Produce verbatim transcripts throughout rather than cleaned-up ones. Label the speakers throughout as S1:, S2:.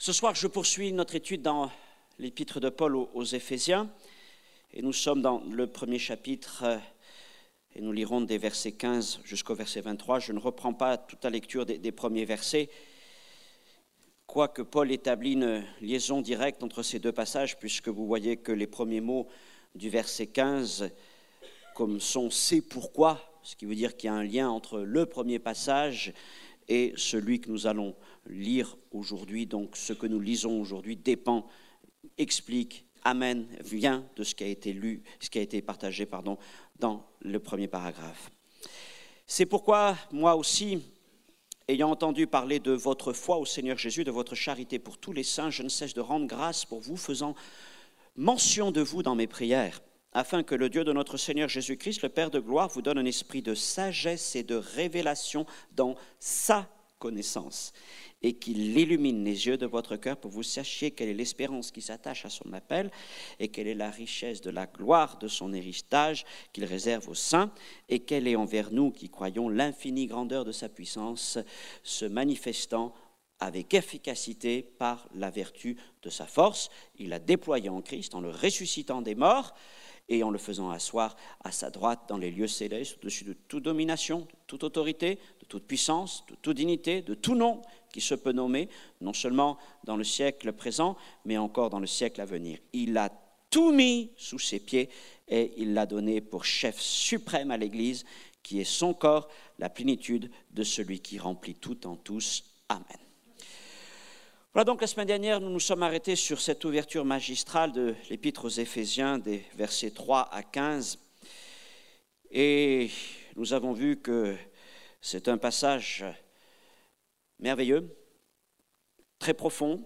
S1: Ce soir, je poursuis notre étude dans l'épître de Paul aux, aux Éphésiens, et nous sommes dans le premier chapitre, et nous lirons des versets quinze jusqu'au verset vingt-trois. Je ne reprends pas toute la lecture des, des premiers versets, quoique Paul établit une liaison directe entre ces deux passages, puisque vous voyez que les premiers mots du verset quinze, comme sont « c'est pourquoi », ce qui veut dire qu'il y a un lien entre le premier passage et celui que nous allons lire aujourd'hui. Donc ce que nous lisons aujourd'hui dépend, explique, amène, vient de ce qui a été lu, ce qui a été partagé, pardon, dans le premier paragraphe. C'est pourquoi moi aussi, ayant entendu parler de votre foi au Seigneur Jésus, de votre charité pour tous les saints, je ne cesse de rendre grâce pour vous, faisant mention de vous dans mes prières, afin que le Dieu de notre Seigneur Jésus-Christ, le Père de gloire, vous donne un esprit de sagesse et de révélation dans sa connaissance, et qu'il illumine les yeux de votre cœur pour que vous sachiez quelle est l'espérance qui s'attache à son appel, et quelle est la richesse de la gloire de son héritage qu'il réserve aux saints, et quelle est envers nous qui croyons l'infinie grandeur de sa puissance, se manifestant avec efficacité par la vertu de sa force. Il l'a déployé en Christ en le ressuscitant des morts, et en le faisant asseoir à sa droite dans les lieux célestes, au-dessus de toute domination, de toute autorité, de toute puissance, de toute dignité, de tout nom qui se peut nommer, non seulement dans le siècle présent, mais encore dans le siècle à venir. Il a tout mis sous ses pieds et il l'a donné pour chef suprême à l'Église, qui est son corps, la plénitude de celui qui remplit tout en tous. Amen. Voilà, donc la semaine dernière, nous nous sommes arrêtés sur cette ouverture magistrale de l'épître aux Éphésiens, des versets trois à quinze. Et nous avons vu que c'est un passage merveilleux, très profond,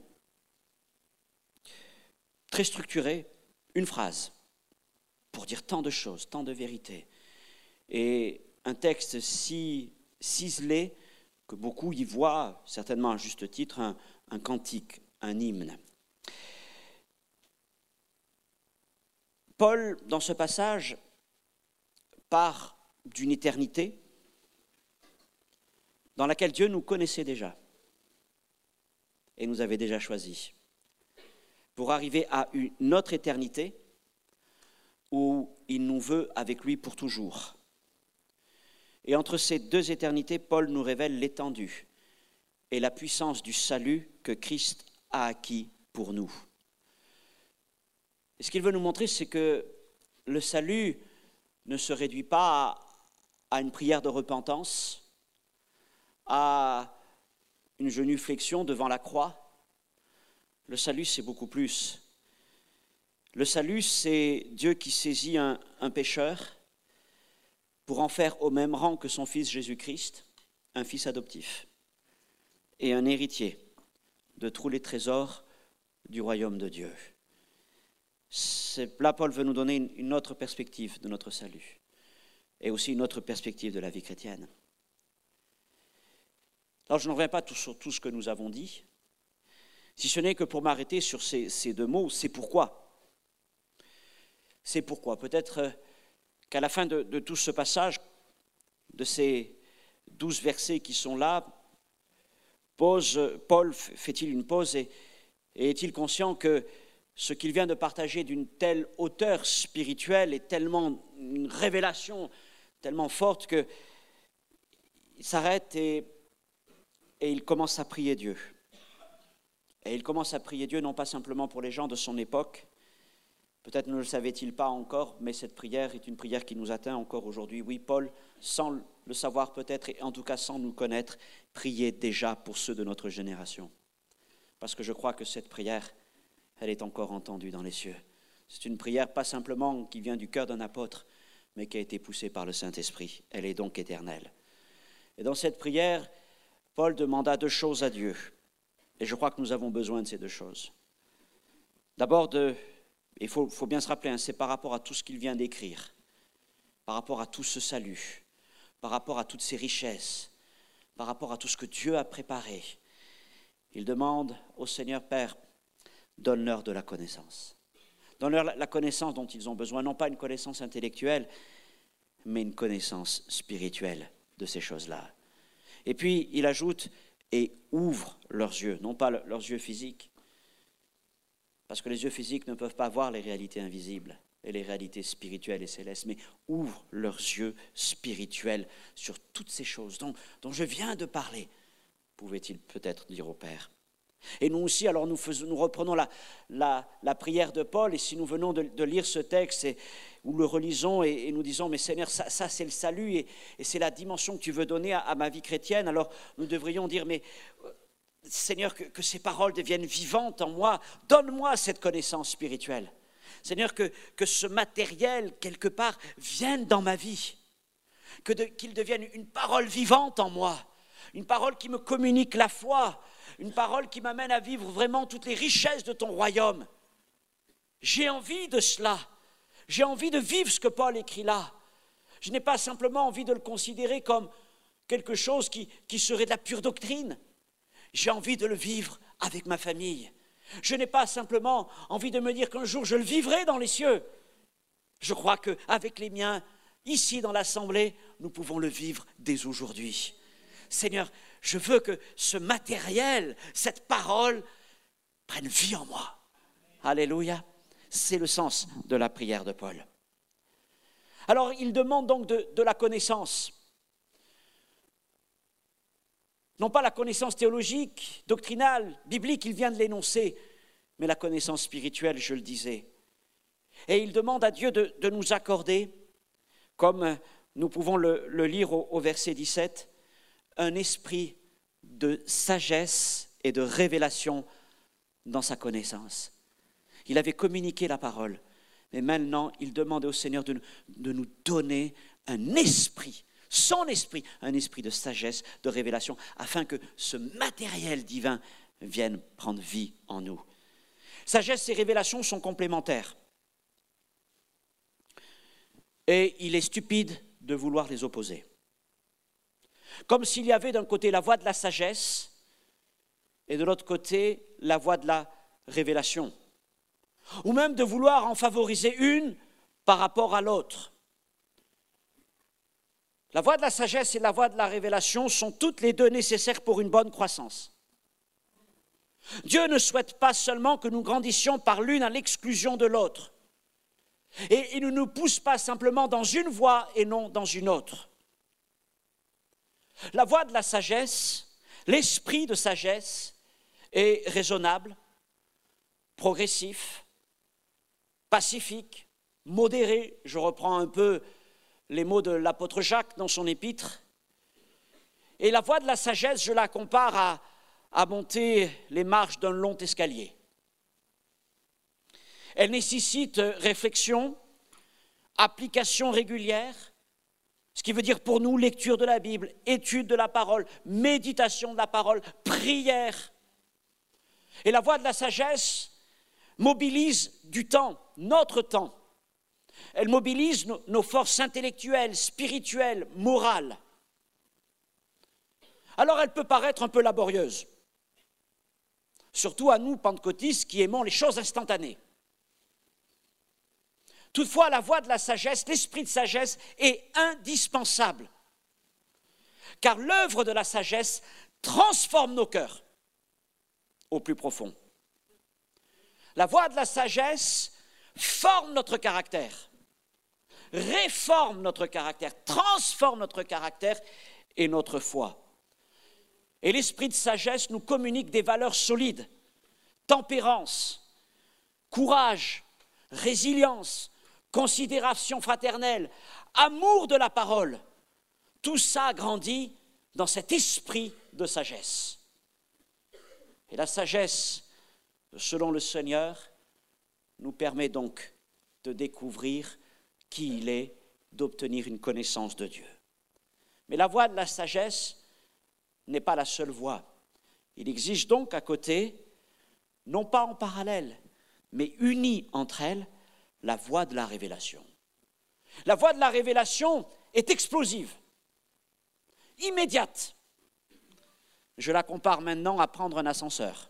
S1: très structuré, une phrase pour dire tant de choses, tant de vérités. Et un texte si ciselé que beaucoup y voient, certainement à juste titre, un un cantique, un hymne. Paul, dans ce passage, part d'une éternité dans laquelle Dieu nous connaissait déjà et nous avait déjà choisis, pour arriver à une autre éternité où il nous veut avec lui pour toujours. Et entre ces deux éternités, Paul nous révèle l'étendue et la puissance du salut que Christ a acquis pour nous. Et ce qu'il veut nous montrer, c'est que le salut ne se réduit pas à une prière de repentance, à une genuflexion devant la croix. Le salut, c'est beaucoup plus. Le salut, c'est Dieu qui saisit un, un pécheur pour en faire au même rang que son fils Jésus-Christ, un fils adoptif et un héritier de tous les trésors du royaume de Dieu. C'est, là, Paul veut nous donner une, une autre perspective de notre salut et aussi une autre perspective de la vie chrétienne. Alors, je ne reviens pas tout sur tout ce que nous avons dit, si ce n'est que pour m'arrêter sur ces, ces deux mots, c'est pourquoi. C'est pourquoi. Peut-être qu'à la fin de, de tout ce passage, de ces douze versets qui sont là, Pause, Paul fait-il une pause et, et est-il conscient que ce qu'il vient de partager d'une telle hauteur spirituelle est tellement une révélation tellement forte qu'il s'arrête et, et il commence à prier Dieu. Et il commence à prier Dieu non pas simplement pour les gens de son époque, peut-être ne le savait-il pas encore, mais cette prière est une prière qui nous atteint encore aujourd'hui. Oui, Paul, sans le savoir peut-être, et en tout cas sans nous connaître, priait déjà pour ceux de notre génération. Parce que je crois que cette prière, elle est encore entendue dans les cieux. C'est une prière pas simplement qui vient du cœur d'un apôtre, mais qui a été poussée par le Saint-Esprit. Elle est donc éternelle. Et dans cette prière, Paul demanda deux choses à Dieu. Et je crois que nous avons besoin de ces deux choses. D'abord, de il faut, faut bien se rappeler, hein, c'est par rapport à tout ce qu'il vient d'écrire, par rapport à tout ce salut, par rapport à toutes ces richesses, par rapport à tout ce que Dieu a préparé. Il demande au Seigneur Père, donne-leur de la connaissance. Donne-leur la connaissance dont ils ont besoin, non pas une connaissance intellectuelle, mais une connaissance spirituelle de ces choses-là. Et puis, il ajoute, et ouvre leurs yeux, non pas leurs yeux physiques, parce que les yeux physiques ne peuvent pas voir les réalités invisibles et les réalités spirituelles et célestes, mais ouvre leurs yeux spirituels sur toutes ces choses dont, dont je viens de parler, pouvait-il peut-être dire au Père. Et nous aussi, alors nous, faisons, nous reprenons la, la, la prière de Paul, et si nous venons de, de lire ce texte, et, ou le relisons, et, et nous disons, mais Seigneur, ça, ça c'est le salut, et, et c'est la dimension que tu veux donner à, à ma vie chrétienne, alors nous devrions dire, mais Seigneur, que, que ces paroles deviennent vivantes en moi, donne-moi cette connaissance spirituelle. Seigneur, que, que ce matériel, quelque part, vienne dans ma vie, que de, qu'il devienne une parole vivante en moi, une parole qui me communique la foi, une parole qui m'amène à vivre vraiment toutes les richesses de ton royaume. J'ai envie de cela. J'ai envie de vivre ce que Paul écrit là. Je n'ai pas simplement envie de le considérer comme quelque chose qui, qui serait de la pure doctrine. J'ai envie de le vivre avec ma famille. Je n'ai pas simplement envie de me dire qu'un jour je le vivrai dans les cieux. Je crois qu'avec les miens, ici dans l'Assemblée, nous pouvons le vivre dès aujourd'hui. Seigneur, je veux que ce matériel, cette parole, prenne vie en moi. Alléluia. C'est le sens de la prière de Paul. Alors, il demande donc de, de la connaissance. Non pas la connaissance théologique, doctrinale, biblique, il vient de l'énoncer, mais la connaissance spirituelle, je le disais. Et il demande à Dieu de, de nous accorder, comme nous pouvons le, le lire au, au verset dix-sept, un esprit de sagesse et de révélation dans sa connaissance. Il avait communiqué la parole, mais maintenant il demandait au Seigneur de, de nous donner un esprit, son esprit, un esprit de sagesse, de révélation, afin que ce matériel divin vienne prendre vie en nous. Sagesse et révélation sont complémentaires. Et il est stupide de vouloir les opposer. Comme s'il y avait d'un côté la voie de la sagesse et de l'autre côté la voie de la révélation. Ou même de vouloir en favoriser une par rapport à l'autre. La voie de la sagesse et la voie de la révélation sont toutes les deux nécessaires pour une bonne croissance. Dieu ne souhaite pas seulement que nous grandissions par l'une à l'exclusion de l'autre. Et il ne nous pousse pas simplement dans une voie et non dans une autre. La voie de la sagesse, l'esprit de sagesse est raisonnable, progressif, pacifique, modéré. Je reprends un peu les mots de l'apôtre Jacques dans son épître. Et la voie de la sagesse, je la compare à, à monter les marches d'un long escalier. Elle nécessite réflexion, application régulière, ce qui veut dire pour nous lecture de la Bible, étude de la parole, méditation de la parole, prière. Et la voie de la sagesse mobilise du temps, notre temps. Elle mobilise nos, nos forces intellectuelles, spirituelles, morales. Alors elle peut paraître un peu laborieuse, surtout à nous, pentecôtistes, qui aimons les choses instantanées. Toutefois, la voie de la sagesse, l'esprit de sagesse est indispensable, car l'œuvre de la sagesse transforme nos cœurs au plus profond. La voie de la sagesse forme notre caractère, réforme notre caractère, transforme notre caractère et notre foi. Et l'esprit de sagesse nous communique des valeurs solides, tempérance, courage, résilience, considération fraternelle, amour de la parole. Tout ça grandit dans cet esprit de sagesse. Et la sagesse, selon le Seigneur, nous permet donc de découvrir qui il est, d'obtenir une connaissance de Dieu. Mais la voie de la sagesse n'est pas la seule voie. Il existe donc à côté, non pas en parallèle, mais unie entre elles, la voie de la révélation. La voie de la révélation est explosive, immédiate. Je la compare maintenant à prendre un ascenseur.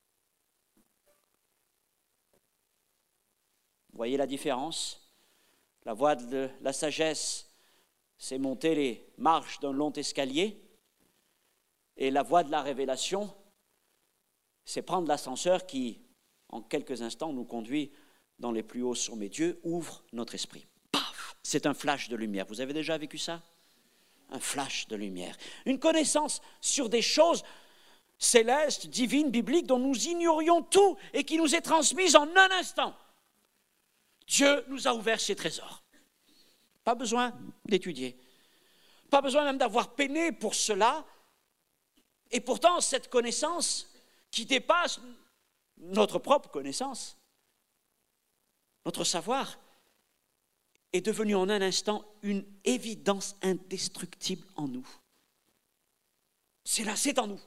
S1: Vous voyez la différence? La voie de la sagesse, c'est monter les marches d'un long escalier. Et la voie de la révélation, c'est prendre l'ascenseur qui, en quelques instants, nous conduit dans les plus hauts sommets. Dieu ouvre notre esprit. Paf! C'est un flash de lumière. Vous avez déjà vécu ça? Un flash de lumière. Une connaissance sur des choses célestes, divines, bibliques, dont nous ignorions tout et qui nous est transmise en un instant. Dieu nous a ouvert ses trésors. Pas besoin d'étudier. Pas besoin même d'avoir peiné pour cela. Et pourtant, cette connaissance qui dépasse notre propre connaissance, notre savoir, est devenue en un instant une évidence indestructible en nous. C'est là, c'est en nous.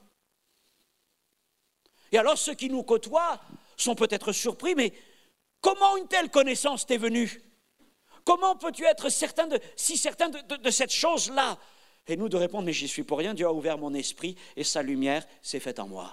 S1: Et alors ceux qui nous côtoient sont peut-être surpris, mais comment une telle connaissance t'est venue? Comment peux-tu être certain de, si certain de, de, de cette chose-là? Et nous de répondre, mais j'y suis pour rien, Dieu a ouvert mon esprit et sa lumière s'est faite en moi.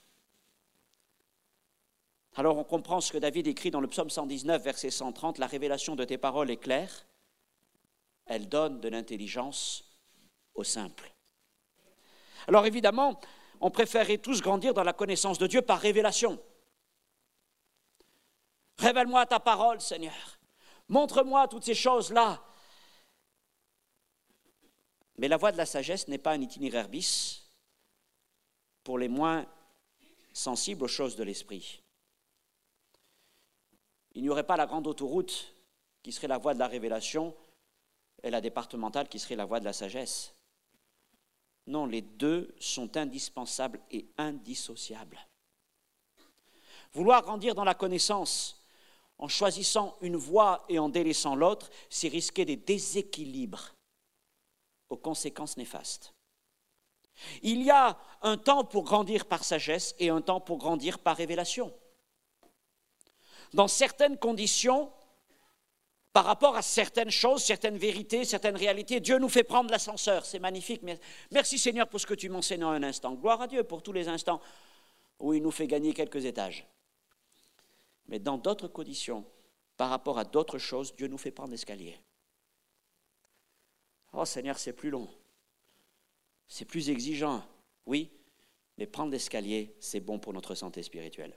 S1: Alors on comprend ce que David écrit dans le psaume cent dix-neuf, verset cent trente, « La révélation de tes paroles est claire, elle donne de l'intelligence aux simples. » Alors évidemment, on préférerait tous grandir dans la connaissance de Dieu par révélation. Révèle-moi ta parole, Seigneur. Montre-moi toutes ces choses-là. Mais la voie de la sagesse n'est pas un itinéraire bis pour les moins sensibles aux choses de l'esprit. Il n'y aurait pas la grande autoroute qui serait la voie de la révélation et la départementale qui serait la voie de la sagesse. Non, les deux sont indispensables et indissociables. Vouloir grandir dans la connaissance en choisissant une voie et en délaissant l'autre, c'est risquer des déséquilibres aux conséquences néfastes. Il y a un temps pour grandir par sagesse et un temps pour grandir par révélation. Dans certaines conditions, par rapport à certaines choses, certaines vérités, certaines réalités, Dieu nous fait prendre l'ascenseur. C'est magnifique. Merci Seigneur pour ce que tu m'enseignes en un instant. Gloire à Dieu pour tous les instants où il nous fait gagner quelques étages. Mais dans d'autres conditions, par rapport à d'autres choses, Dieu nous fait prendre l'escalier. Oh Seigneur, c'est plus long. C'est plus exigeant. Oui, mais prendre l'escalier, c'est bon pour notre santé spirituelle.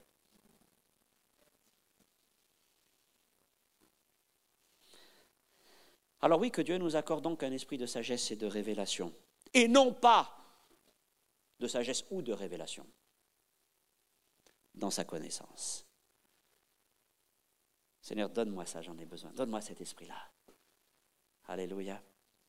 S1: Alors oui, que Dieu nous accorde donc un esprit de sagesse et de révélation, et non pas de sagesse ou de révélation, dans sa connaissance. Seigneur, donne-moi ça, j'en ai besoin. Donne-moi cet esprit-là. Alléluia.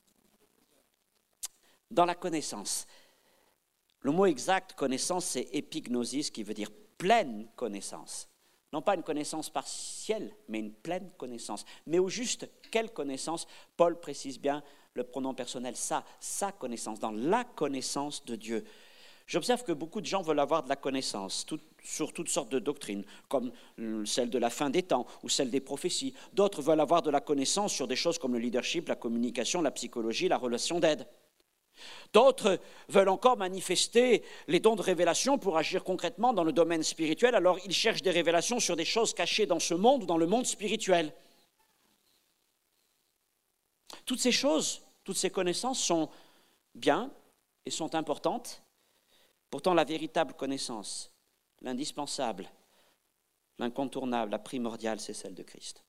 S1: Dans la connaissance, le mot exact connaissance, c'est épignosis, qui veut dire pleine connaissance. Non pas une connaissance partielle, mais une pleine connaissance. Mais au juste, quelle connaissance? Paul précise bien le pronom personnel, ça, sa connaissance, dans la connaissance de Dieu. J'observe que beaucoup de gens veulent avoir de la connaissance tout, sur toutes sortes de doctrines, comme celle de la fin des temps ou celle des prophéties. D'autres veulent avoir de la connaissance sur des choses comme le leadership, la communication, la psychologie, la relation d'aide. D'autres veulent encore manifester les dons de révélation pour agir concrètement dans le domaine spirituel, alors ils cherchent des révélations sur des choses cachées dans ce monde ou dans le monde spirituel. Toutes ces choses, toutes ces connaissances sont bien et sont importantes. Pourtant, la véritable connaissance, l'indispensable, l'incontournable, la primordiale, c'est celle de Christ.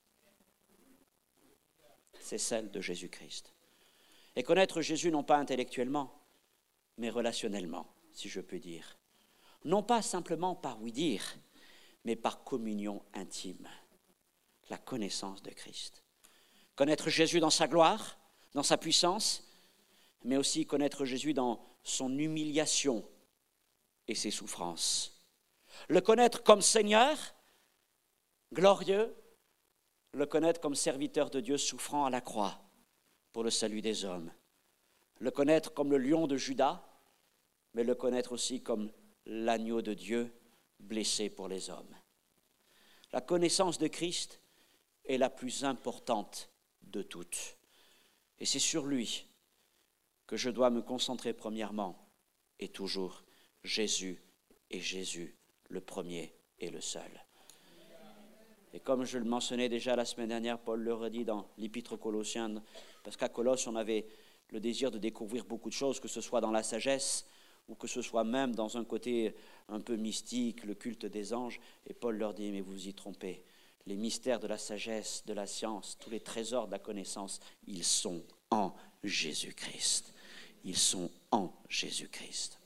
S1: C'est celle de Jésus-Christ. Et connaître Jésus non pas intellectuellement, mais relationnellement, si je puis dire. Non pas simplement par oui-dire, mais par communion intime. La connaissance de Christ. Connaître Jésus dans sa gloire, dans sa puissance, mais aussi connaître Jésus dans son humiliation et ses souffrances. Le connaître comme Seigneur, glorieux, le connaître comme serviteur de Dieu souffrant à la croix pour le salut des hommes. Le connaître comme le lion de Juda, mais le connaître aussi comme l'agneau de Dieu blessé pour les hommes. La connaissance de Christ est la plus importante de toutes. Et c'est sur lui que je dois me concentrer premièrement et toujours. Jésus et Jésus, le premier et le seul. Et comme je le mentionnais déjà la semaine dernière, Paul le redit dans l'Épître aux Colossiens, parce qu'à Colosse, on avait le désir de découvrir beaucoup de choses, que ce soit dans la sagesse ou que ce soit même dans un côté un peu mystique, le culte des anges. Et Paul leur dit, mais vous vous y trompez. Les mystères de la sagesse, de la science, tous les trésors de la connaissance, ils sont en Jésus-Christ. Ils sont en Jésus-Christ.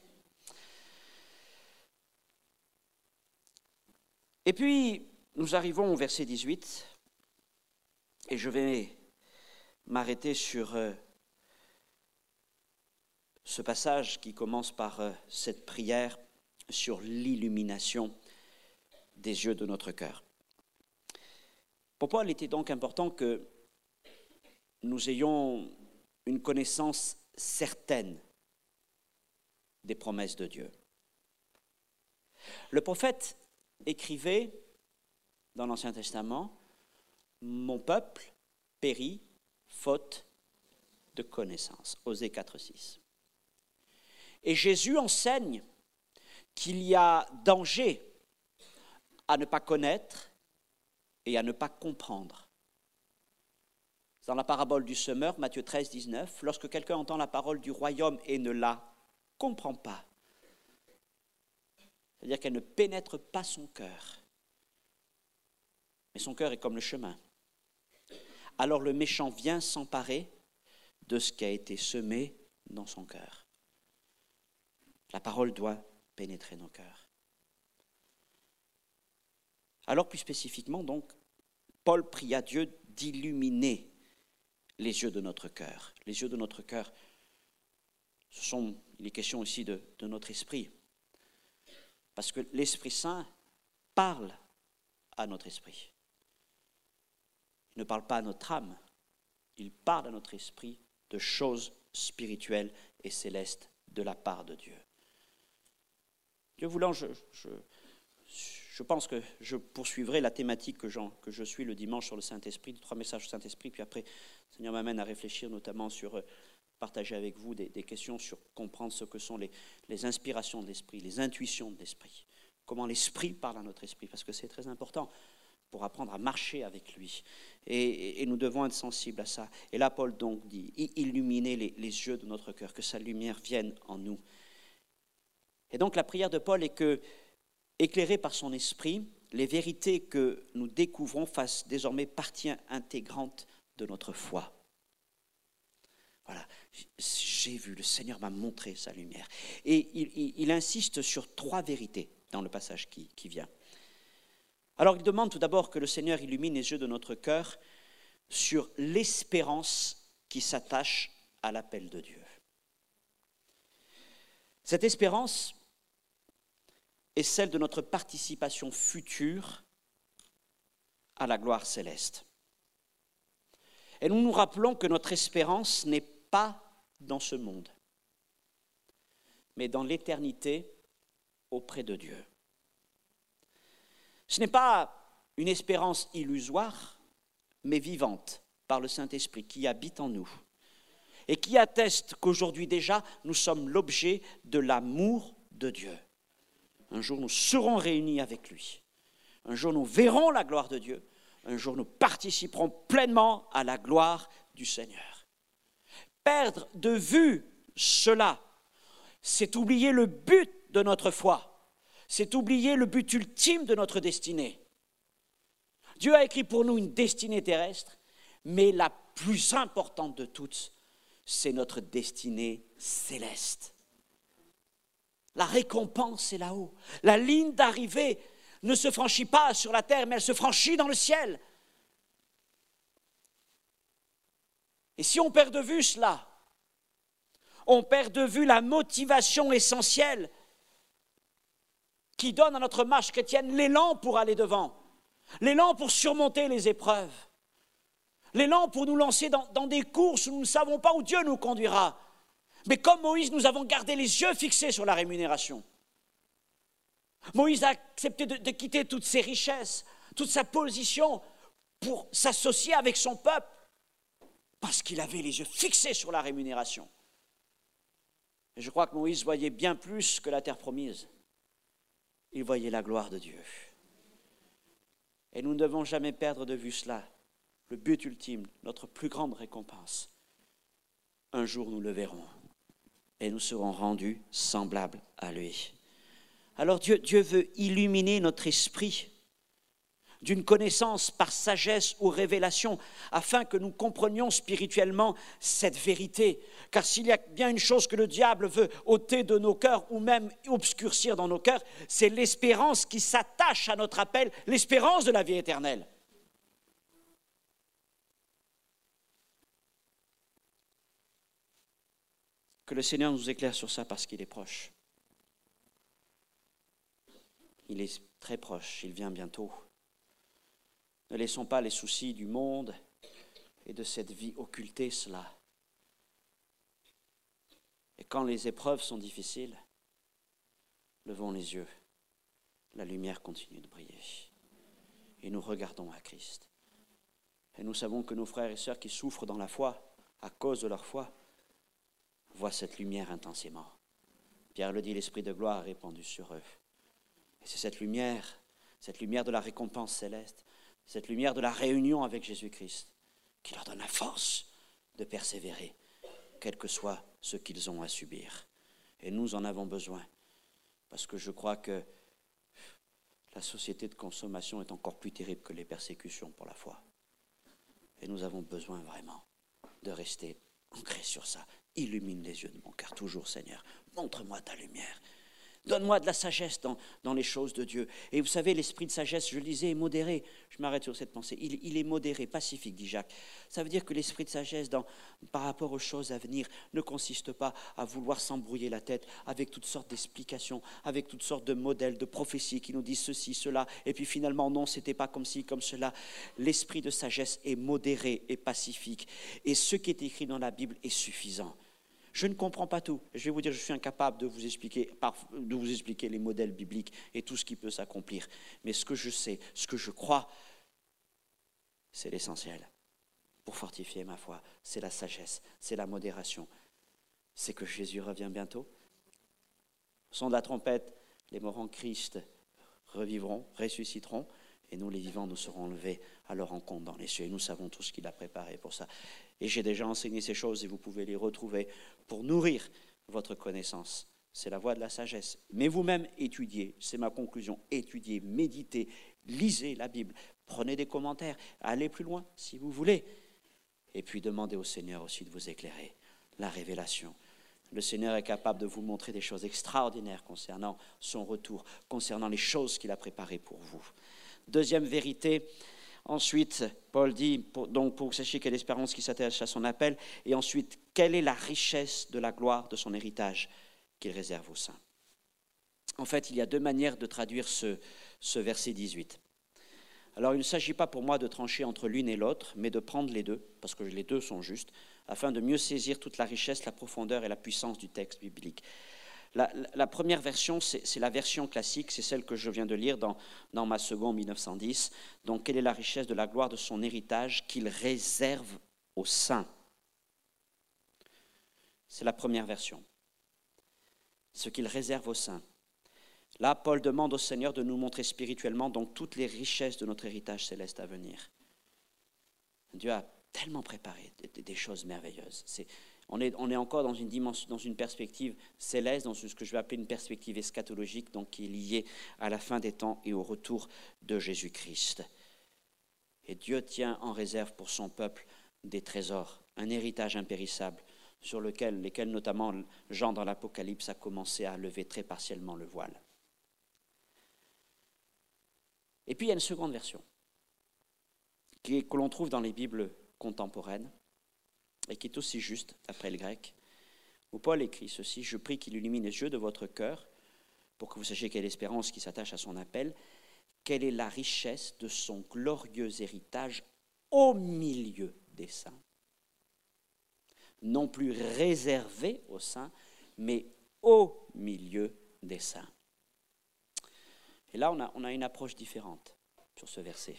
S1: Et puis, nous arrivons au verset dix-huit, et je vais m'arrêter sur euh, ce passage qui commence par euh, cette prière sur l'illumination des yeux de notre cœur. Pour Paul, il était donc important que nous ayons une connaissance certaine des promesses de Dieu. Le prophète écrivait dans l'Ancien Testament, « Mon peuple périt faute de connaissance », Osée quatre, six. Et Jésus enseigne qu'il y a danger à ne pas connaître et à ne pas comprendre. Dans la parabole du semeur, Matthieu treize, dix-neuf, lorsque quelqu'un entend la parole du royaume et ne la comprend pas, c'est-à-dire qu'elle ne pénètre pas son cœur, mais son cœur est comme le chemin, alors le méchant vient s'emparer de ce qui a été semé dans son cœur. La parole doit pénétrer nos cœurs. Alors plus spécifiquement, donc, Paul prie à Dieu d'illuminer les yeux de notre cœur. Les yeux de notre cœur, ce sont, il est question ici de, de notre esprit. Parce que l'Esprit Saint parle à notre esprit. Il ne parle pas à notre âme, il parle à notre esprit de choses spirituelles et célestes de la part de Dieu. Dieu voulant, je, je, je pense que je poursuivrai la thématique que, que je suis le dimanche sur le Saint-Esprit, trois messages sur le Saint-Esprit, puis après, le Seigneur m'amène à réfléchir notamment sur, euh, partager avec vous des, des questions sur comprendre ce que sont les, les inspirations de l'Esprit, les intuitions de l'Esprit, comment l'Esprit parle à notre esprit, parce que c'est très important pour apprendre à marcher avec lui. Et, et, et nous devons être sensibles à ça. Et là, Paul donc dit, illuminer les, les yeux de notre cœur, que sa lumière vienne en nous. Et donc la prière de Paul est que, éclairés par son esprit, les vérités que nous découvrons fassent désormais partie intégrante de notre foi. Voilà, j'ai vu, le Seigneur m'a montré sa lumière. Et il, il, il insiste sur trois vérités dans le passage qui, qui vient. Alors il demande tout d'abord que le Seigneur illumine les yeux de notre cœur sur l'espérance qui s'attache à l'appel de Dieu. Cette espérance est celle de notre participation future à la gloire céleste. Et nous nous rappelons que notre espérance n'est pas dans ce monde, mais dans l'éternité auprès de Dieu. Ce n'est pas une espérance illusoire, mais vivante par le Saint-Esprit qui habite en nous et qui atteste qu'aujourd'hui déjà, nous sommes l'objet de l'amour de Dieu. Un jour, nous serons réunis avec lui. Un jour, nous verrons la gloire de Dieu. Un jour, nous participerons pleinement à la gloire du Seigneur. Perdre de vue cela, c'est oublier le but de notre foi. C'est oublier le but ultime de notre destinée. Dieu a écrit pour nous une destinée terrestre, mais la plus importante de toutes, c'est notre destinée céleste. La récompense est là-haut. La ligne d'arrivée ne se franchit pas sur la terre, mais elle se franchit dans le ciel. Et si on perd de vue cela, on perd de vue la motivation essentielle qui donne à notre marche chrétienne l'élan pour aller devant, l'élan pour surmonter les épreuves, l'élan pour nous lancer dans, dans des courses où nous ne savons pas où Dieu nous conduira. Mais comme Moïse, nous avons gardé les yeux fixés sur la rémunération. Moïse a accepté de, de quitter toutes ses richesses, toute sa position pour s'associer avec son peuple, parce qu'il avait les yeux fixés sur la rémunération. Et je crois que Moïse voyait bien plus que la terre promise. Il voyait la gloire de Dieu. Et nous ne devons jamais perdre de vue cela, le but ultime, notre plus grande récompense. Un jour, nous le verrons. et nous serons rendus semblables à lui. Alors Dieu, Dieu veut illuminer notre esprit d'une connaissance par sagesse ou révélation, afin que nous comprenions spirituellement cette vérité. Car s'il y a bien une chose que le diable veut ôter de nos cœurs, ou même obscurcir dans nos cœurs, c'est l'espérance qui s'attache à notre appel, l'espérance de la vie éternelle. Que le Seigneur nous éclaire sur ça parce qu'il est proche. Il est très proche, il vient bientôt. Ne laissons pas les soucis du monde et de cette vie occulter cela. Et quand les épreuves sont difficiles, levons les yeux. La lumière continue de briller. Et nous regardons à Christ. Et nous savons que nos frères et sœurs qui souffrent dans la foi, à cause de leur foi, voient cette lumière intensément. Pierre le dit, l'Esprit de gloire est répandu sur eux. Et c'est cette lumière, cette lumière de la récompense céleste, cette lumière de la réunion avec Jésus-Christ, qui leur donne la force de persévérer, quel que soit ce qu'ils ont à subir. Et nous en avons besoin, parce que je crois que la société de consommation est encore plus terrible que les persécutions pour la foi. Et nous avons besoin vraiment de rester ancrés sur ça. Illumine les yeux de mon cœur, toujours Seigneur. Montre-moi ta lumière. Donne-moi de la sagesse dans, dans les choses de Dieu. Et vous savez, l'esprit de sagesse, je le disais, est modéré. Je m'arrête sur cette pensée. Il, il est modéré, pacifique, dit Jacques. Ça veut dire que l'esprit de sagesse, dans, par rapport aux choses à venir, ne consiste pas à vouloir s'embrouiller la tête avec toutes sortes d'explications, avec toutes sortes de modèles, de prophéties qui nous disent ceci, cela, et puis finalement, non, c'était pas comme ci, comme cela. L'esprit de sagesse est modéré et pacifique. Et ce qui est écrit dans la Bible est suffisant. Je ne comprends pas tout. Je vais vous dire, je suis incapable de vous expliquer, de vous expliquer les modèles bibliques et tout ce qui peut s'accomplir. Mais ce que je sais, ce que je crois, c'est l'essentiel. Pour fortifier ma foi, c'est la sagesse, c'est la modération. C'est que Jésus revient bientôt. Au son de la trompette, les morts en Christ revivront, ressusciteront, et nous, les vivants, nous serons levés à leur rencontre dans les cieux. Et nous savons tout ce qu'il a préparé pour ça. Et j'ai déjà enseigné ces choses et vous pouvez les retrouver pour nourrir votre connaissance. C'est la voie de la sagesse. Mais vous-même, étudiez, c'est ma conclusion, étudiez, méditez, lisez la Bible, prenez des commentaires, allez plus loin si vous voulez. Et puis demandez au Seigneur aussi de vous éclairer. La révélation. Le Seigneur est capable de vous montrer des choses extraordinaires concernant son retour, concernant les choses qu'il a préparées pour vous. Deuxième vérité, ensuite, Paul dit, pour, donc pour que vous sachiez quelle espérance qui s'attache à son appel, et ensuite, quelle est la richesse de la gloire de son héritage qu'il réserve aux saints. En fait, il y a deux manières de traduire ce, ce verset dix-huit. Alors, il ne s'agit pas pour moi de trancher entre l'une et l'autre, mais de prendre les deux, parce que les deux sont justes, afin de mieux saisir toute la richesse, la profondeur et la puissance du texte biblique. La, la, la première version, c'est, c'est la version classique, c'est celle que je viens de lire dans, dans ma seconde mille neuf cent dix. Donc, quelle est la richesse de la gloire de son héritage qu'il réserve aux saints? C'est la première version. Ce qu'il réserve aux saints. Là, Paul demande au Seigneur de nous montrer spirituellement donc toutes les richesses de notre héritage céleste à venir. Dieu a tellement préparé des, des choses merveilleuses. C'est, On est, on est encore dans une dimension, dans une perspective céleste, dans ce que je vais appeler une perspective eschatologique, donc qui est liée à la fin des temps et au retour de Jésus-Christ. Et Dieu tient en réserve pour son peuple des trésors, un héritage impérissable, sur lequel, lesquels notamment Jean dans l'Apocalypse a commencé à lever très partiellement le voile. Et puis il y a une seconde version, qui est, que l'on trouve dans les Bibles contemporaines, et qui est aussi juste, d'après le grec, où Paul écrit ceci: « Je prie qu'il illumine les yeux de votre cœur, pour que vous sachiez quelle espérance qui s'attache à son appel, quelle est la richesse de son glorieux héritage au milieu des saints. » Non plus réservé aux saints, mais au milieu des saints. Et là, on a, on a une approche différente sur ce verset.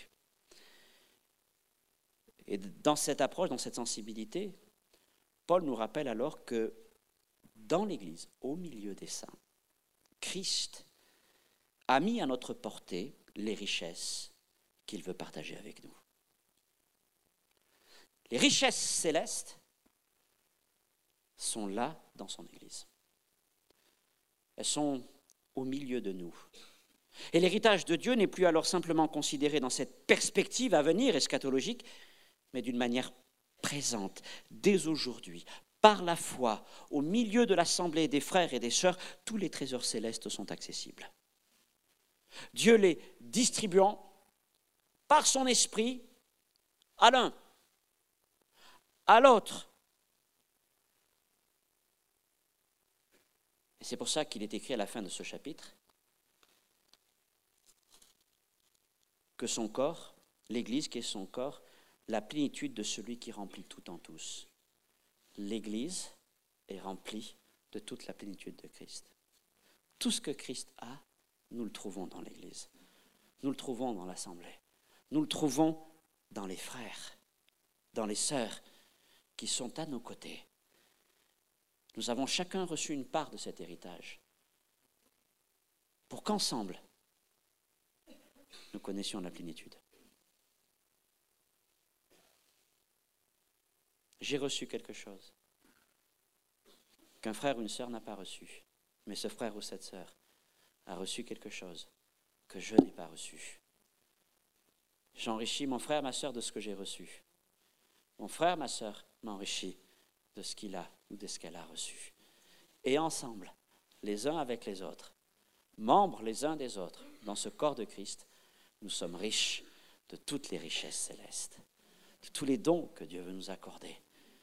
S1: Et dans cette approche, dans cette sensibilité, Paul nous rappelle alors que dans l'Église, au milieu des saints, Christ a mis à notre portée les richesses qu'il veut partager avec nous. Les richesses célestes sont là dans son Église. Elles sont au milieu de nous. Et l'héritage de Dieu n'est plus alors simplement considéré dans cette perspective à venir eschatologique, mais d'une manière présente, dès aujourd'hui, par la foi, au milieu de l'assemblée des frères et des sœurs, tous les trésors célestes sont accessibles. Dieu les distribuant par son esprit à l'un, à l'autre. Et c'est pour ça qu'il est écrit à la fin de ce chapitre que son corps, l'Église qui est son corps, la plénitude de celui qui remplit tout en tous. L'Église est remplie de toute la plénitude de Christ. Tout ce que Christ a, nous le trouvons dans l'Église. Nous le trouvons dans l'Assemblée. Nous le trouvons dans les frères, dans les sœurs qui sont à nos côtés. Nous avons chacun reçu une part de cet héritage pour qu'ensemble, nous connaissions la plénitude. J'ai reçu quelque chose qu'un frère ou une sœur n'a pas reçu, mais ce frère ou cette sœur a reçu quelque chose que je n'ai pas reçu. J'enrichis mon frère, ma sœur de ce que j'ai reçu. Mon frère, ma sœur m'enrichit de ce qu'il a ou de ce qu'elle a reçu. Et ensemble, les uns avec les autres, membres les uns des autres, dans ce corps de Christ, nous sommes riches de toutes les richesses célestes, de tous les dons que Dieu veut nous accorder.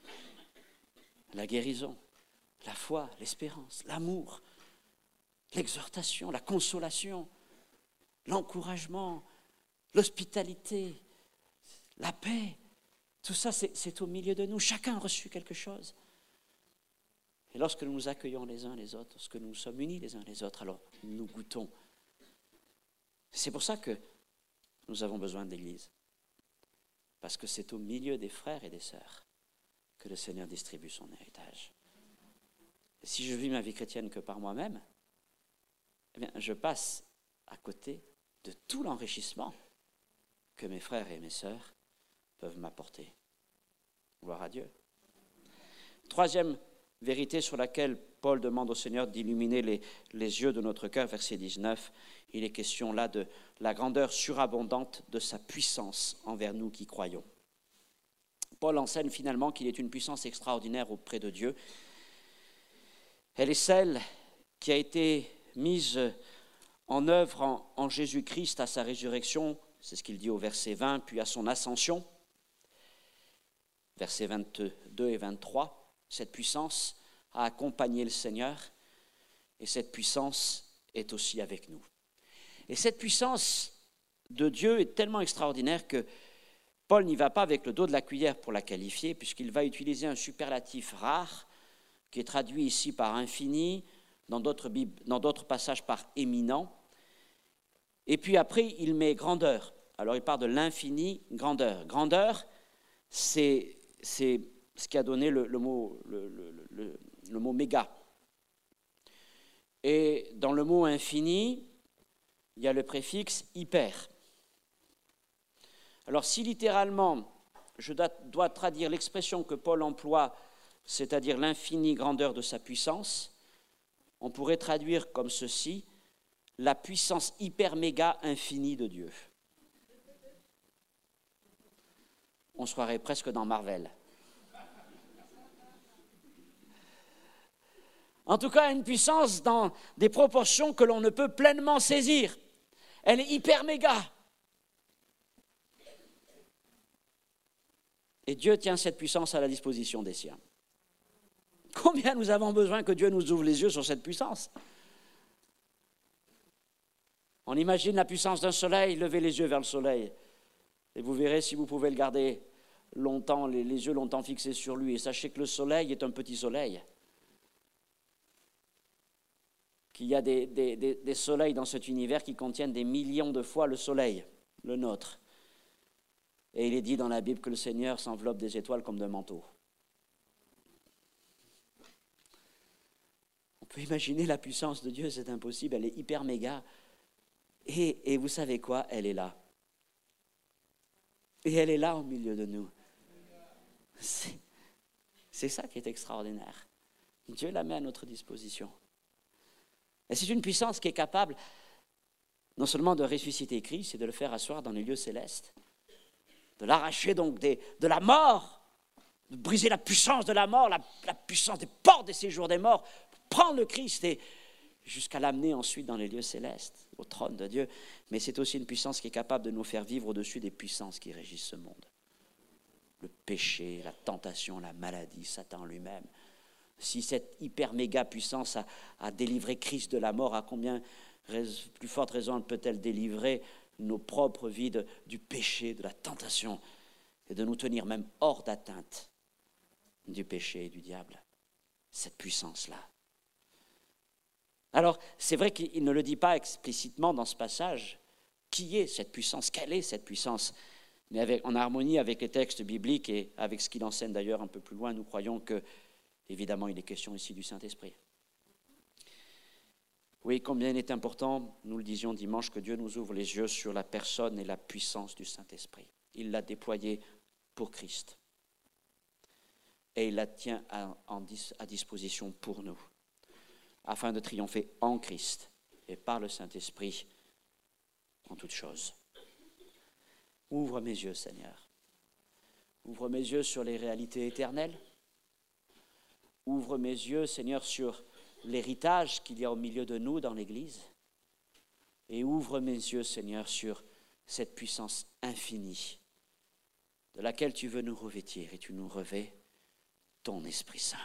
S1: La guérison, la foi, l'espérance, l'amour, l'exhortation, la consolation, l'encouragement, l'hospitalité, la paix. Tout ça, c'est, c'est au milieu de nous. Chacun a reçu quelque chose. Et lorsque nous nous accueillons les uns les autres, lorsque nous sommes unis les uns les autres, alors nous goûtons. C'est pour ça que nous avons besoin de l'Église. Parce que c'est au milieu des frères et des sœurs que le Seigneur distribue son héritage. Et si je vis ma vie chrétienne que par moi-même, eh bien, je passe à côté de tout l'enrichissement que mes frères et mes sœurs peuvent m'apporter. Gloire à Dieu. Troisième vérité sur laquelle Paul demande au Seigneur d'illuminer les, les yeux de notre cœur, verset dix-neuf, il est question là de la grandeur surabondante de sa puissance envers nous qui croyons. Paul enseigne finalement qu'il est une puissance extraordinaire auprès de Dieu. Elle est celle qui a été mise en œuvre en, en Jésus-Christ à sa résurrection, c'est ce qu'il dit au verset vingt, puis à son ascension, versets vingt-deux et vingt-trois. Cette puissance a accompagné le Seigneur et cette puissance est aussi avec nous. Et cette puissance de Dieu est tellement extraordinaire que Paul n'y va pas avec le dos de la cuillère pour la qualifier, puisqu'il va utiliser un superlatif rare qui est traduit ici par infini, dans d'autres, Bibles, dans d'autres passages par éminent. Et puis après, il met grandeur. Alors il parle de l'infini grandeur. Grandeur, c'est, c'est ce qui a donné le, le, mot, le, le, le, le mot méga. Et dans le mot infini, il y a le préfixe hyper. Alors si littéralement, je dois traduire l'expression que Paul emploie, c'est-à-dire l'infinie grandeur de sa puissance, on pourrait traduire comme ceci, la puissance hyper-méga infinie de Dieu. On serait presque dans Marvel. En tout cas, une puissance dans des proportions que l'on ne peut pleinement saisir. Elle est hyper-méga. Et Dieu tient cette puissance à la disposition des siens. Combien nous avons besoin que Dieu nous ouvre les yeux sur cette puissance? On imagine la puissance d'un soleil, levez les yeux vers le soleil. Et vous verrez si vous pouvez le garder longtemps, les, les yeux longtemps fixés sur lui. Et sachez que le soleil est un petit soleil. Qu'il y a des, des, des, des soleils dans cet univers qui contiennent des millions de fois le soleil, le nôtre. Et il est dit dans la Bible que le Seigneur s'enveloppe des étoiles comme d'un manteau. On peut imaginer la puissance de Dieu, c'est impossible, elle est hyper méga. Et, et vous savez quoi? Elle est là. Et elle est là au milieu de nous. C'est, c'est ça qui est extraordinaire. Dieu la met à notre disposition. Et c'est une puissance qui est capable non seulement de ressusciter Christ et de le faire asseoir dans les lieux célestes, de l'arracher donc des, de la mort, de briser la puissance de la mort, la, la puissance des portes des séjours des morts, prendre le Christ et jusqu'à l'amener ensuite dans les lieux célestes, au trône de Dieu. Mais c'est aussi une puissance qui est capable de nous faire vivre au-dessus des puissances qui régissent ce monde. Le péché, la tentation, la maladie, Satan lui-même. Si cette hyper méga puissance a, a délivré Christ de la mort, à combien plus forte raison peut-elle délivrer nos propres vies de, du péché, de la tentation, et de nous tenir même hors d'atteinte du péché et du diable. Cette puissance-là. Alors, c'est vrai qu'il ne le dit pas explicitement dans ce passage. Qui est cette puissance? Quelle est cette puissance? Mais avec, en harmonie avec les textes bibliques et avec ce qu'il enseigne d'ailleurs un peu plus loin, nous croyons que, évidemment, il est question ici du Saint-Esprit. Oui, combien il est important, nous le disions dimanche, que Dieu nous ouvre les yeux sur la personne et la puissance du Saint-Esprit. Il l'a déployé pour Christ. Et il la tient à, en, à disposition pour nous, afin de triompher en Christ et par le Saint-Esprit en toutes choses. Ouvre mes yeux, Seigneur. Ouvre mes yeux sur les réalités éternelles. Ouvre mes yeux, Seigneur, sur l'héritage qu'il y a au milieu de nous dans l'Église. Et ouvre mes yeux, Seigneur, sur cette puissance infinie de laquelle tu veux nous revêtir et tu nous revêts ton Esprit Saint.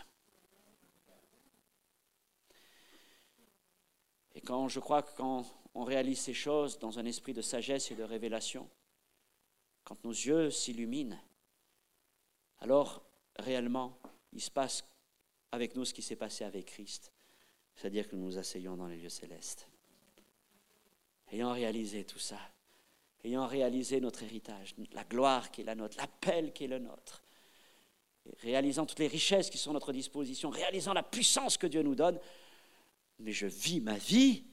S1: Et quand je crois que quand on réalise ces choses dans un esprit de sagesse et de révélation, quand nos yeux s'illuminent, alors réellement, il se passe avec nous ce qui s'est passé avec Christ, c'est-à-dire que nous nous asseyons dans les lieux célestes. Ayant réalisé tout ça, ayant réalisé notre héritage, la gloire qui est la nôtre, l'appel qui est le nôtre, réalisant toutes les richesses qui sont à notre disposition, réalisant la puissance que Dieu nous donne, mais je vis ma vie.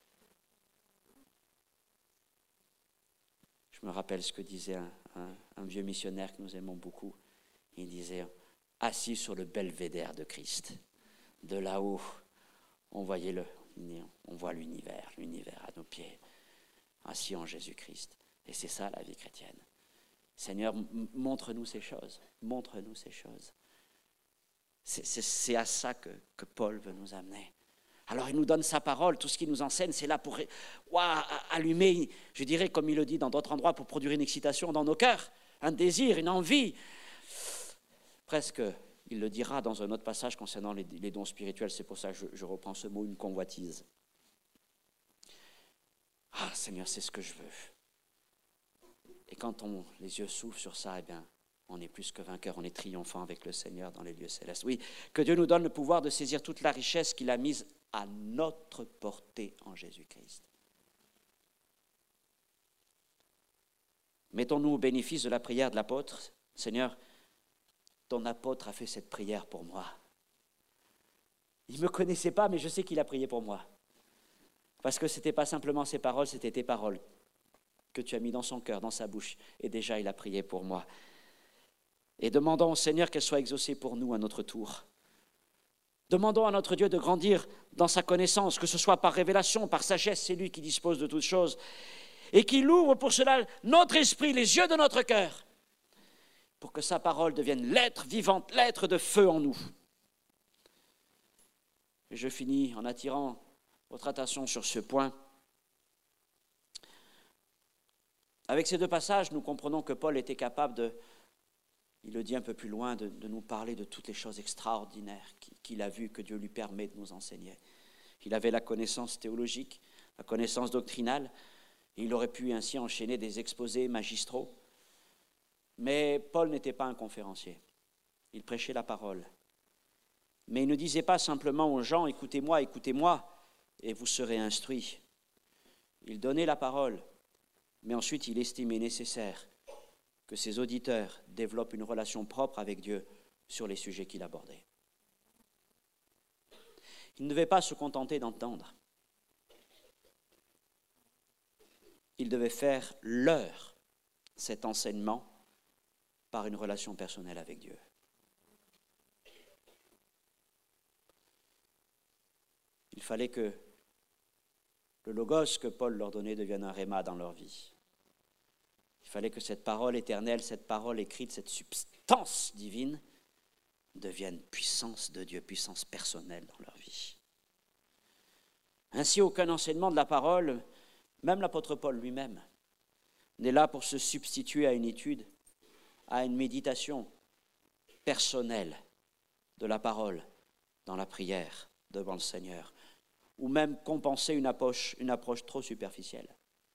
S1: Je me rappelle ce que disait un, un, un vieux missionnaire que nous aimons beaucoup. Il disait, assis sur le belvédère de Christ, de là-haut, on voyait le, on voit l'univers, l'univers à nos pieds, assis en Jésus-Christ. Et c'est ça la vie chrétienne. Seigneur, m- montre-nous ces choses, montre-nous ces choses. C'est, c'est, c'est à ça que, que Paul veut nous amener. Alors il nous donne sa parole, tout ce qu'il nous enseigne, c'est là pour ouah, allumer, je dirais comme il le dit dans d'autres endroits, pour produire une excitation dans nos cœurs, un désir, une envie. Presque, il le dira dans un autre passage concernant les, les dons spirituels, c'est pour ça que je, je reprends ce mot, une convoitise. Ah Seigneur, c'est ce que je veux. Et quand on, les yeux s'ouvrent sur ça, eh bien, on est plus que vainqueur, on est triomphant avec le Seigneur dans les lieux célestes. Oui, que Dieu nous donne le pouvoir de saisir toute la richesse qu'il a mise à notre portée en Jésus-Christ. Mettons-nous au bénéfice de la prière de l'apôtre. Seigneur, ton apôtre a fait cette prière pour moi. Il ne me connaissait pas, mais je sais qu'il a prié pour moi. Parce que ce n'était pas simplement ses paroles, c'était tes paroles que tu as mis dans son cœur, dans sa bouche. Et déjà, il a prié pour moi. Et demandons au Seigneur qu'elle soit exaucée pour nous à notre tour. Demandons à notre Dieu de grandir dans sa connaissance, que ce soit par révélation, par sagesse, c'est lui qui dispose de toutes choses, et qu'il ouvre pour cela notre esprit, les yeux de notre cœur, pour que sa parole devienne l'être vivante, l'être de feu en nous. Et je finis en attirant votre attention sur ce point. Avec ces deux passages, nous comprenons que Paul était capable de, il le dit un peu plus loin, de, de nous parler de toutes les choses extraordinaires qu'il a vues, que Dieu lui permet de nous enseigner. Il avait la connaissance théologique, la connaissance doctrinale, et il aurait pu ainsi enchaîner des exposés magistraux. Mais Paul n'était pas un conférencier. Il prêchait la parole. Mais il ne disait pas simplement aux gens « écoutez-moi, écoutez-moi, et vous serez instruits ». Il donnait la parole, mais ensuite il estimait nécessaire que ses auditeurs développent une relation propre avec Dieu sur les sujets qu'il abordait. Il ne devait pas se contenter d'entendre. Il devait faire leur cet enseignement par une relation personnelle avec Dieu. fallait que le logos que Paul leur donnait devienne un rhéma dans leur vie. Il fallait que cette parole éternelle, cette parole écrite, cette substance divine devienne puissance de Dieu, puissance personnelle dans leur vie. Ainsi, aucun enseignement de la parole, même l'apôtre Paul lui-même, n'est là pour se substituer à une étude, à une méditation personnelle de la parole dans la prière devant le Seigneur, ou même compenser une approche, une approche trop superficielle.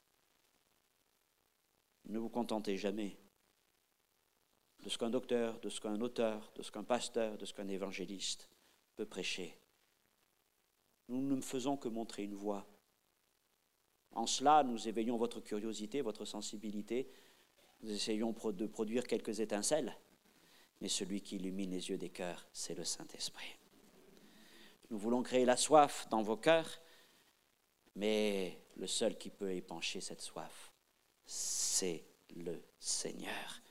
S1: Ne vous contentez jamais de ce qu'un docteur, de ce qu'un auteur, de ce qu'un pasteur, de ce qu'un évangéliste peut prêcher. Nous ne faisons que montrer une voie. En cela, nous éveillons votre curiosité, votre sensibilité. Nous essayons de produire quelques étincelles, mais celui qui illumine les yeux des cœurs, c'est le Saint-Esprit. Nous voulons créer la soif dans vos cœurs, mais le seul qui peut épancher cette soif, c'est le Seigneur.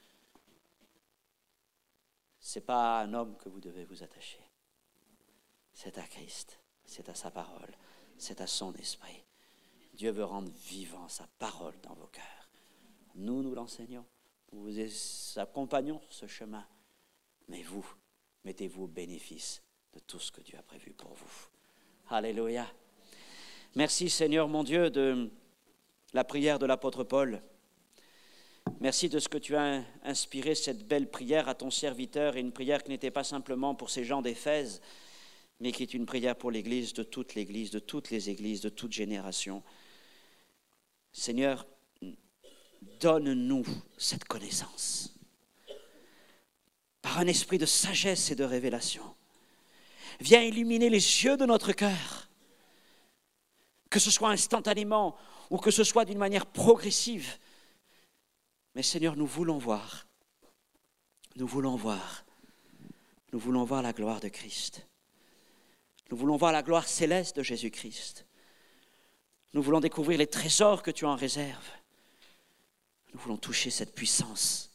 S1: Ce n'est pas à un homme que vous devez vous attacher. C'est à Christ, c'est à sa parole, c'est à son esprit. Dieu veut rendre vivant sa parole dans vos cœurs. Nous, nous l'enseignons, nous vous accompagnons sur ce chemin, mais vous, mettez-vous au bénéfice de tout ce que Dieu a prévu pour vous. Alléluia. Merci Seigneur mon Dieu de la prière de l'apôtre Paul. Merci de ce que tu as inspiré cette belle prière à ton serviteur, et une prière qui n'était pas simplement pour ces gens d'Éphèse, mais qui est une prière pour l'Église, de toute l'Église, de toutes les Églises, de toute génération. Seigneur, donne-nous cette connaissance par un esprit de sagesse et de révélation. Viens illuminer les yeux de notre cœur, que ce soit instantanément ou que ce soit d'une manière progressive. Mais Seigneur, nous voulons voir, nous voulons voir, nous voulons voir la gloire de Christ. Nous voulons voir la gloire céleste de Jésus-Christ. Nous voulons découvrir les trésors que tu en réserves. Nous voulons toucher cette puissance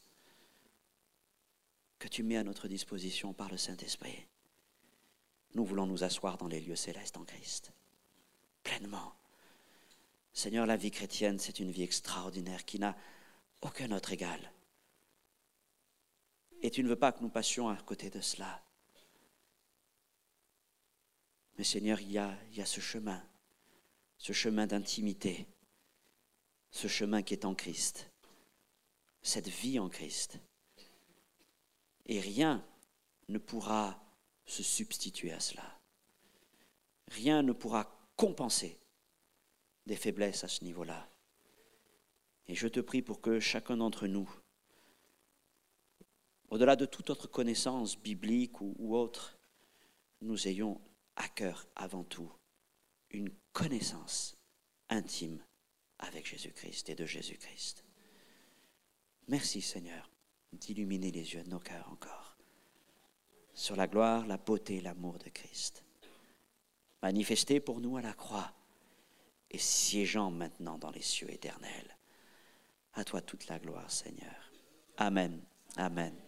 S1: que tu mets à notre disposition par le Saint-Esprit. Nous voulons nous asseoir dans les lieux célestes en Christ, pleinement. Seigneur, la vie chrétienne, c'est une vie extraordinaire qui n'a aucun autre égal. Et tu ne veux pas que nous passions à côté de cela. Mais Seigneur, il y a, il y a ce chemin, ce chemin d'intimité, ce chemin qui est en Christ, cette vie en Christ. Et rien ne pourra se substituer à cela. Rien ne pourra compenser des faiblesses à ce niveau-là. Et je te prie pour que chacun d'entre nous, au-delà de toute autre connaissance biblique ou, ou autre, nous ayons à cœur avant tout une connaissance intime avec Jésus-Christ et de Jésus-Christ. Merci Seigneur d'illuminer les yeux de nos cœurs encore sur la gloire, la beauté et l'amour de Christ, manifesté pour nous à la croix et siégeant maintenant dans les cieux éternels. À toi toute la gloire, Seigneur. Amen. Amen.